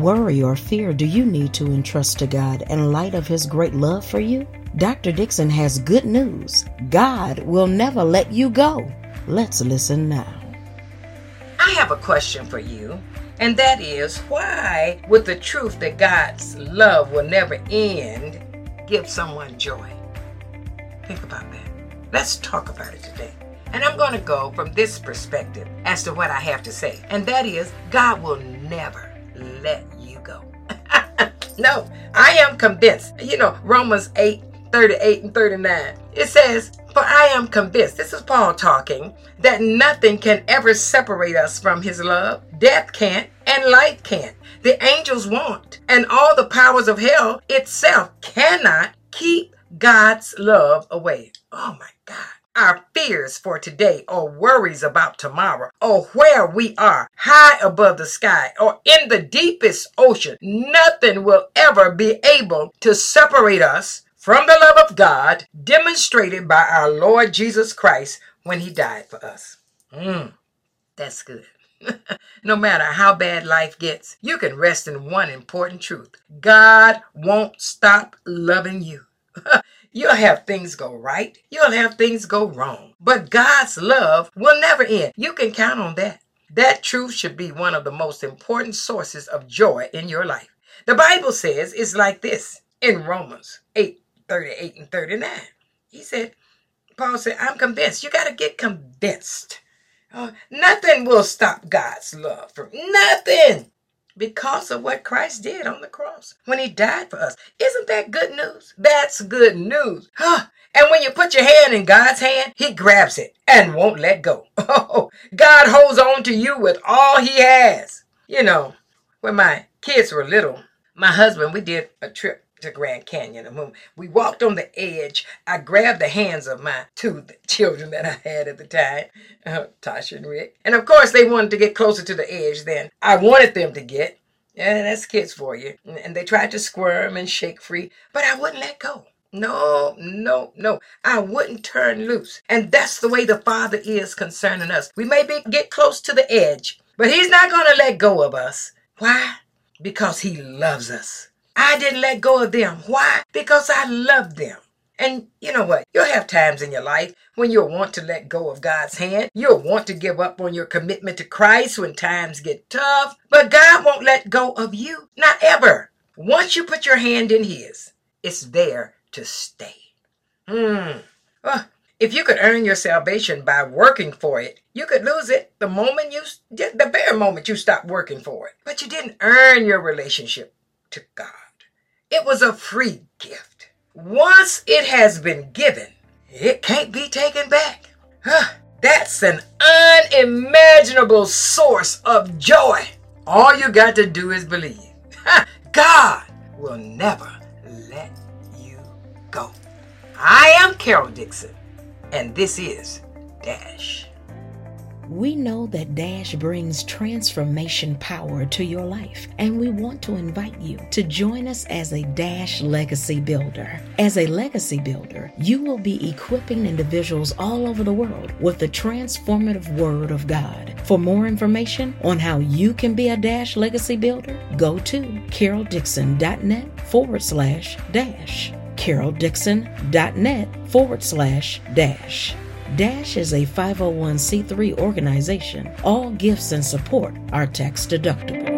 worry or fear do you need to entrust to God in light of His great love for you? Dr. Dixon has good news. God will never let you go. Let's listen now. I have a question for you, and that is, why would the truth that God's love will never end give someone joy? Think about that. Let's talk about it today. And I'm going to go from this perspective as to what I have to say. And that is, God will never let you go. No, I am convinced. Romans 8:38 and 39. It says, for I am convinced, this is Paul talking, that nothing can ever separate us from His love. Death can't and life can't. The angels won't. And all the powers of hell itself cannot keep God's love away. Oh my God. Our fears for today or worries about tomorrow or where we are high above the sky or in the deepest ocean, nothing will ever be able to separate us from the love of God demonstrated by our Lord Jesus Christ when He died for us. That's good. No matter how bad life gets, you can rest in one important truth. God won't stop loving you. You'll have things go right. You'll have things go wrong. But God's love will never end. You can count on that. That truth should be one of the most important sources of joy in your life. The Bible says it's like this in Romans 8:38 and 39. Paul said, I'm convinced. You got to get convinced. Nothing will stop God's love from nothing. Because of what Christ did on the cross when He died for us. Isn't that good news? That's good news. And when you put your hand in God's hand, He grabs it and won't let go. God holds on to you with all He has. When my kids were little, my husband, we did a trip to Grand Canyon. And when we walked on the edge, I grabbed the hands of my two children that I had at the time, Tasha and Rick. And of course, they wanted to get closer to the edge than I wanted them to get. Yeah, that's kids for you. And they tried to squirm and shake free, but I wouldn't let go. No. I wouldn't turn loose. And that's the way the Father is concerning us. We may get close to the edge, but He's not going to let go of us. Why? Because He loves us. I didn't let go of them. Why? Because I love them. And you know what? You'll have times in your life when you'll want to let go of God's hand. You'll want to give up on your commitment to Christ when times get tough. But God won't let go of you. Not ever. Once you put your hand in His, it's there to stay. If you could earn your salvation by working for it, you could lose it the very moment you stop working for it. But you didn't earn your relationship to God. It was a free gift. Once it has been given, it can't be taken back. That's an unimaginable source of joy. All you got to do is believe. God will never let you go. I am Carol Dixon, and this is Dash. We know that Dash brings transformation power to your life, and we want to invite you to join us as a Dash Legacy Builder. As a Legacy Builder, you will be equipping individuals all over the world with the transformative Word of God. For more information on how you can be a Dash Legacy Builder, go to caroldixon.net/dash. caroldixon.net/dash. Dash is a 501c3 organization. All gifts and support are tax deductible.